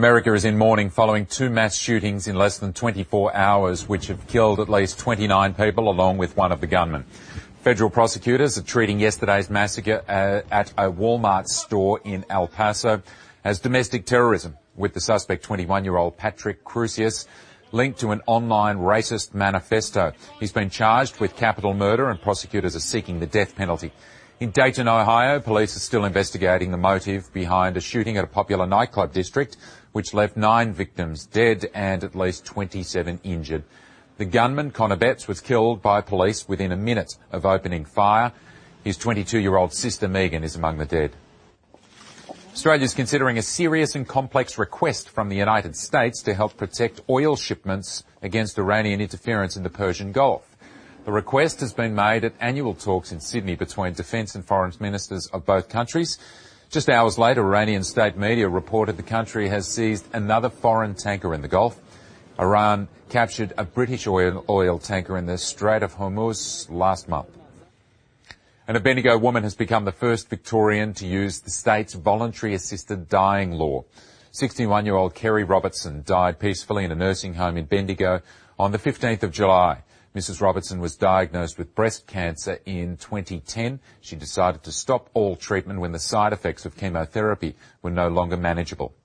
America is in mourning following two mass shootings in less than 24 hours, which have killed at least 29 people, along with one of the gunmen. Federal prosecutors are treating yesterday's massacre at a Walmart store in El Paso as domestic terrorism, with the suspect 21-year-old Patrick Crusius linked to an online racist manifesto. He's been charged with capital murder and prosecutors are seeking the death penalty. In Dayton, Ohio, police are still investigating the motive behind a shooting at a popular nightclub district, which left 9 victims dead and at least 27 injured. The gunman, Connor Betts, was killed by police within a minute of opening fire. His 22-year-old sister, Megan, is among the dead. Australia is considering a serious and complex request from the United States to help protect oil shipments against Iranian interference in the Persian Gulf. The request has been made at annual talks in Sydney between defence and foreign ministers of both countries. Just hours later, Iranian state media reported the country has seized another foreign tanker in the Gulf. Iran captured a British oil tanker in the Strait of Hormuz last month. An Bendigo woman has become the first Victorian to use the state's voluntary assisted dying law. 61-year-old Kerry Robertson died peacefully in a nursing home in Bendigo on the 15th of July. Mrs. Robertson was diagnosed with breast cancer in 2010. She decided to stop all treatment when the side effects of chemotherapy were no longer manageable.